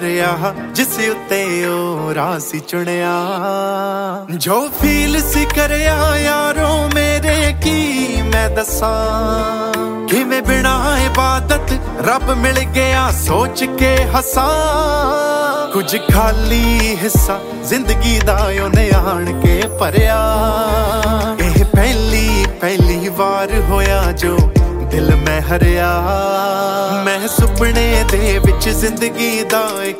ਜਿਸ ਉੱਤੇ ਉਹ ਰਾਹ ਸੀ ਚੁਣਿਆ ਜੋ ਫੀਲ ਸੀ ਕਰਿਆ ਯਾਰੋ ਮੇਰੇ ਕੀ ਮੈਂ ਦੱਸਾਂ ਕਿਵੇਂ ਬਿਨਾਂ ਇਬਾਦਤ ਰੱਬ ਮਿਲ ਗਿਆ ਸੋਚ ਕੇ ਹੱਸਾਂ ਕੁਝ ਖਾਲੀ ਹਿੱਸਾ ਜ਼ਿੰਦਗੀ ਦਾ ਉਹਨੇ ਆਣ ਕੇ ਭਰਿਆ ਇਹ ਪਹਿਲੀ ਵਾਰ ਹੋਇਆ ਜੋ ਦਿਲ ਮੈਂ ਹਰਿਆ ਮੈਂ ਸੁਪਨੇ ਦੇ ਵਿੱਚ ਜ਼ਿੰਦਗੀ ਦਾ